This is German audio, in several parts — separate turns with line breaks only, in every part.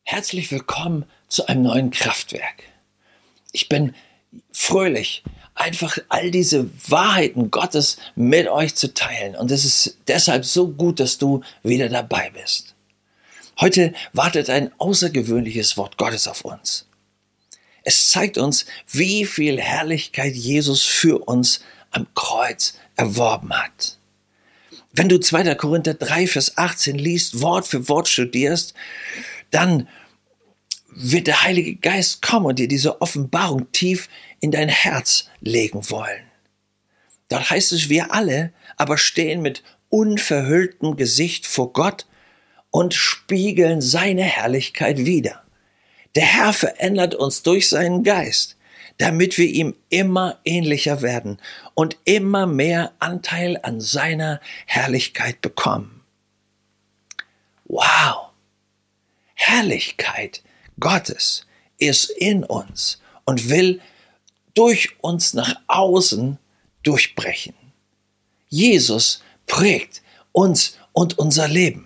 Herzlich willkommen zu einem neuen Kraftwerk. Ich bin fröhlich, einfach all diese Wahrheiten Gottes mit euch zu teilen. Und es ist deshalb so gut, dass du wieder dabei bist. Heute wartet ein außergewöhnliches Wort Gottes auf uns. Es zeigt uns, wie viel Herrlichkeit Jesus für uns am Kreuz erworben hat. Wenn du 2. Korinther 3, Vers 18 liest, Wort für Wort studierst, dann wird der Heilige Geist kommen und dir diese Offenbarung tief in dein Herz legen wollen. Dort heißt es, wir alle aber stehen mit unverhülltem Gesicht vor Gott und spiegeln seine Herrlichkeit wider. Der Herr verändert uns durch seinen Geist, damit wir ihm immer ähnlicher werden und immer mehr Anteil an seiner Herrlichkeit bekommen. Wow! Herrlichkeit Gottes ist in uns und will durch uns nach außen durchbrechen. Jesus prägt uns und unser Leben.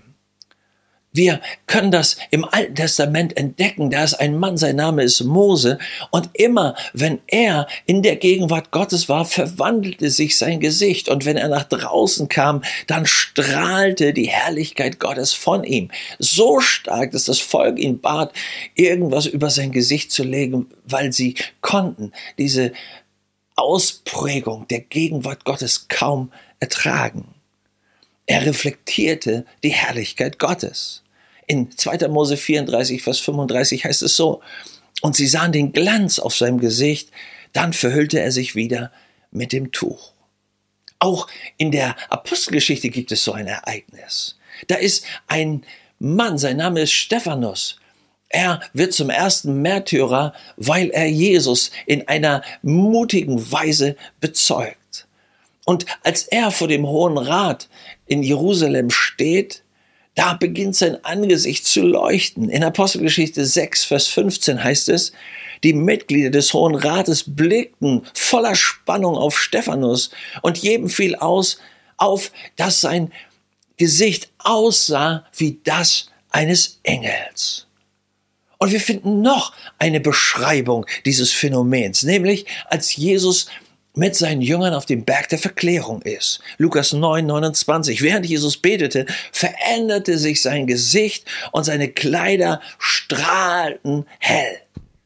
Wir können das im Alten Testament entdecken. Da ist ein Mann, sein Name ist Mose. Und immer, wenn er in der Gegenwart Gottes war, verwandelte sich sein Gesicht. Und wenn er nach draußen kam, dann strahlte die Herrlichkeit Gottes von ihm. So stark, dass das Volk ihn bat, irgendwas über sein Gesicht zu legen, weil sie konnten diese Ausprägung der Gegenwart Gottes kaum ertragen. Er reflektierte die Herrlichkeit Gottes. In 2. Mose 34, Vers 35 heißt es so: Und sie sahen den Glanz auf seinem Gesicht, dann verhüllte er sich wieder mit dem Tuch. Auch in der Apostelgeschichte gibt es so ein Ereignis. Da ist ein Mann, sein Name ist Stephanus. Er wird zum ersten Märtyrer, weil er Jesus in einer mutigen Weise bezeugt. Und als er vor dem Hohen Rat in Jerusalem steht, da beginnt sein Angesicht zu leuchten. In Apostelgeschichte 6, Vers 15 heißt es, die Mitglieder des Hohen Rates blickten voller Spannung auf Stephanus und jedem fiel auf, dass sein Gesicht aussah wie das eines Engels. Und wir finden noch eine Beschreibung dieses Phänomens, nämlich als Jesus mit seinen Jüngern auf dem Berg der Verklärung ist. Lukas 9, 29. Während Jesus betete, veränderte sich sein Gesicht und seine Kleider strahlten hell.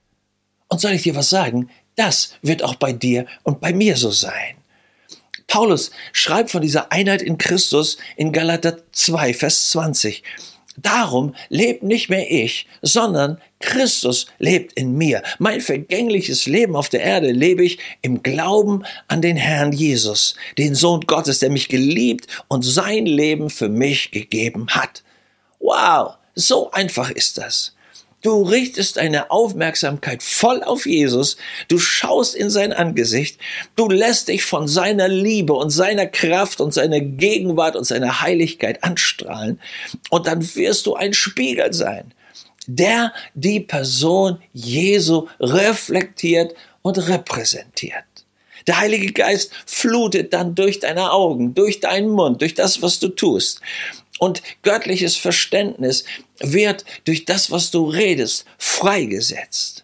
Und soll ich dir was sagen? Das wird auch bei dir und bei mir so sein. Paulus schreibt von dieser Einheit in Christus in Galater 2, Vers 20. Darum lebt nicht mehr ich, sondern Christus lebt in mir. Mein vergängliches Leben auf der Erde lebe ich im Glauben an den Herrn Jesus, den Sohn Gottes, der mich geliebt und sein Leben für mich gegeben hat. Wow, so einfach ist das. Du richtest deine Aufmerksamkeit voll auf Jesus, du schaust in sein Angesicht, du lässt dich von seiner Liebe und seiner Kraft und seiner Gegenwart und seiner Heiligkeit anstrahlen und dann wirst du ein Spiegel sein, der die Person Jesu reflektiert und repräsentiert. Der Heilige Geist flutet dann durch deine Augen, durch deinen Mund, durch das, was du tust. Und göttliches Verständnis wird durch das, was du redest, freigesetzt.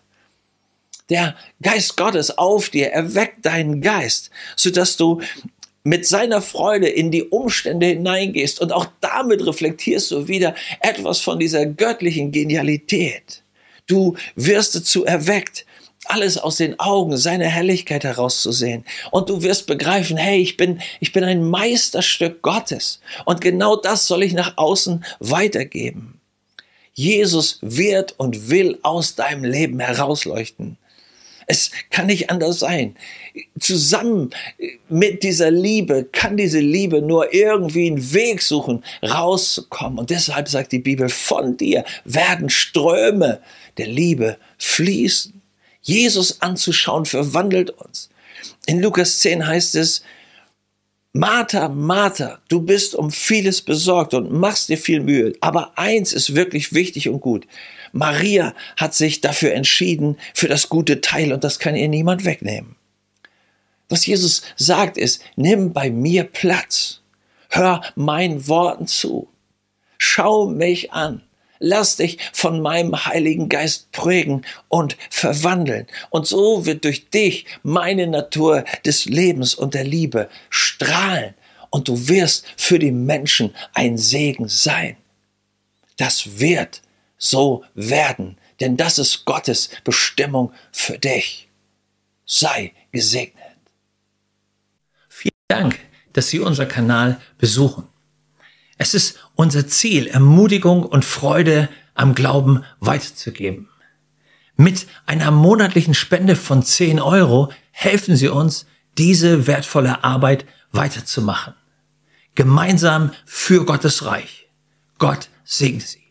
Der Geist Gottes auf dir erweckt deinen Geist, sodass du mit seiner Freude in die Umstände hineingehst und auch damit reflektierst du wieder etwas von dieser göttlichen Genialität. Du wirst dazu erweckt, alles aus den Augen seiner Herrlichkeit herauszusehen. Und du wirst begreifen, hey, ich bin ein Meisterstück Gottes. Und genau das soll ich nach außen weitergeben. Jesus wird und will aus deinem Leben herausleuchten. Es kann nicht anders sein. Zusammen mit dieser Liebe kann diese Liebe nur irgendwie einen Weg suchen, rauszukommen. Und deshalb sagt die Bibel, von dir werden Ströme der Liebe fließen. Jesus anzuschauen verwandelt uns. In Lukas 10 heißt es, Martha, Martha, du bist um vieles besorgt und machst dir viel Mühe. Aber eins ist wirklich wichtig und gut. Maria hat sich dafür entschieden, für das gute Teil, und das kann ihr niemand wegnehmen. Was Jesus sagt ist, nimm bei mir Platz. Hör meinen Worten zu. Schau mich an. lass dich von meinem Heiligen Geist prägen und verwandeln. Und so wird durch dich meine Natur des Lebens und der Liebe strahlen. Und du wirst für die Menschen ein Segen sein. Das wird so werden, denn das ist Gottes Bestimmung für dich. Sei gesegnet.
Vielen Dank, dass Sie unseren Kanal besuchen. Es ist unser Ziel, Ermutigung und Freude am Glauben weiterzugeben. Mit einer monatlichen Spende von 10 € helfen Sie uns, diese wertvolle Arbeit weiterzumachen. Gemeinsam für Gottes Reich. Gott segne Sie.